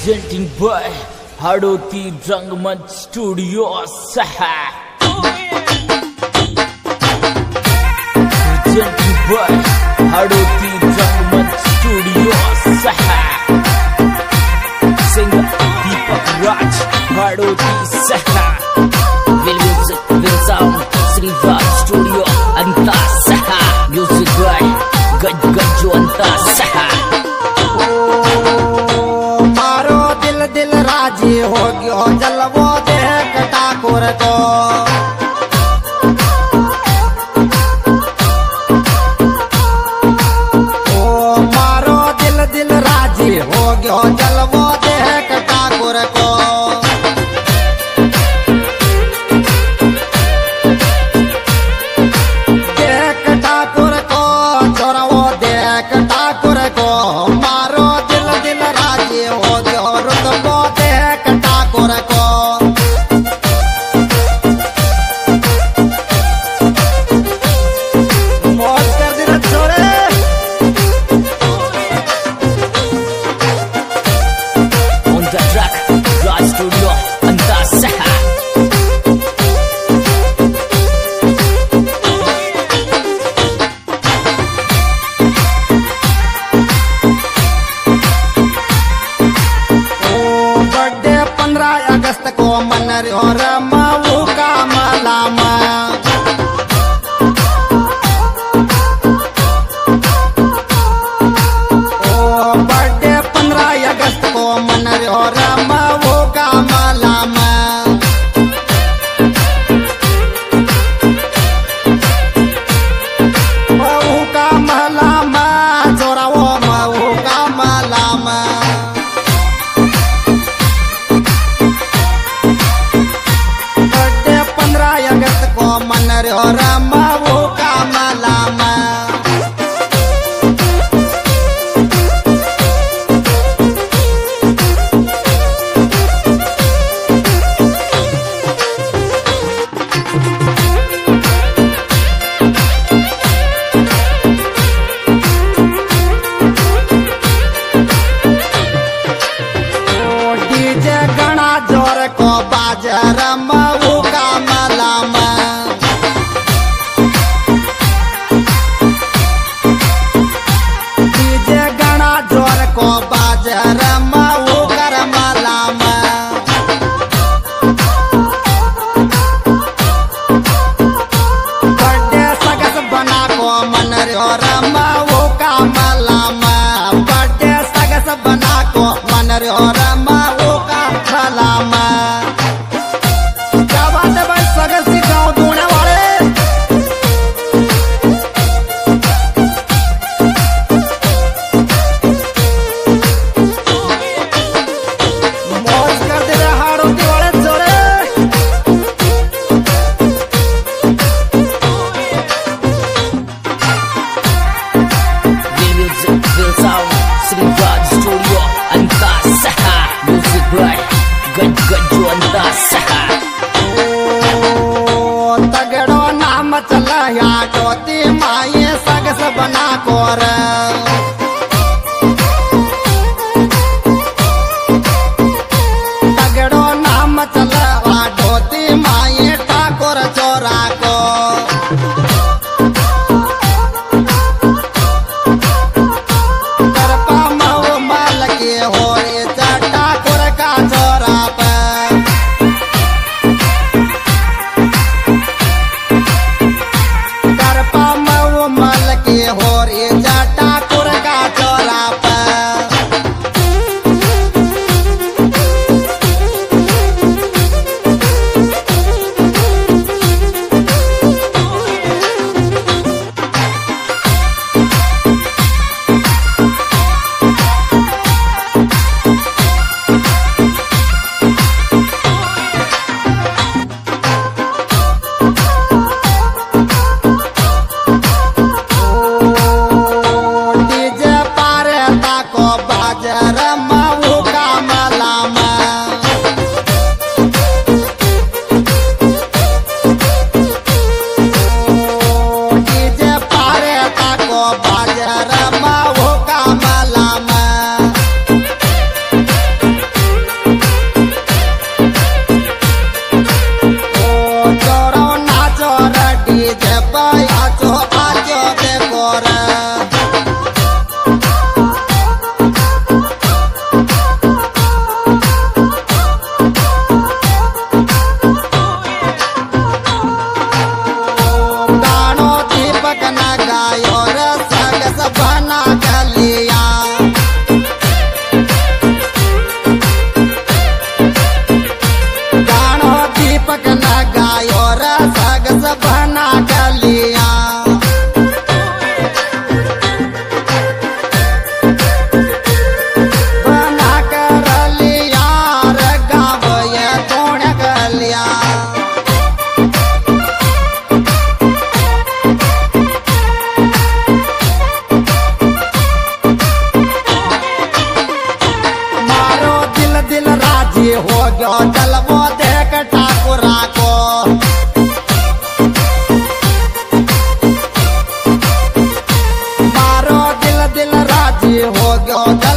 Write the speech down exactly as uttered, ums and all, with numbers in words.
Presenting by Hadoti Rangmanch Studios. Presenting by Hadoti Rangmanch Studios. Singer Deepak Raj, Hadoti Saha. Will music, will sound, Sri Raj Studio, Anta Saha. Music by Gaj Gajjo Anta Saha. राजी हो गयो जलवो देख ठाकुर को ओ मारो दिल दिल राजी हो गयो जलवो देख ठाकुर को देख ठाकुर को छोरवो देख ठाकुर को मारो दिल दिल राजी हो गयो रुतबो और माऊ का मलामा ओ बर्थडे पंद्रह अगस्त को मन और माऊ का मलामा माऊ का मलामा जोरा वो माऊ का मलामा और माऊ का मलामा डीजे गणा जोर को बाजार माऊ का मलामा को बाजार माऊ कर मलामा बर्थडे सगस बना को मन और माऊ का मलामा बर्थडे सगस बना को मन और माऊ का मलामा क्या बात है भाई सगस गाँव दूने वाले तगड़ो नाम चला या टोती माये सगस बना कोर तगड़ो नाम चला या टोती माये ठाकुर चोरा को करपा मऊ माल के हो ठाकुर का चोरा पर के हो रे जा हो गयो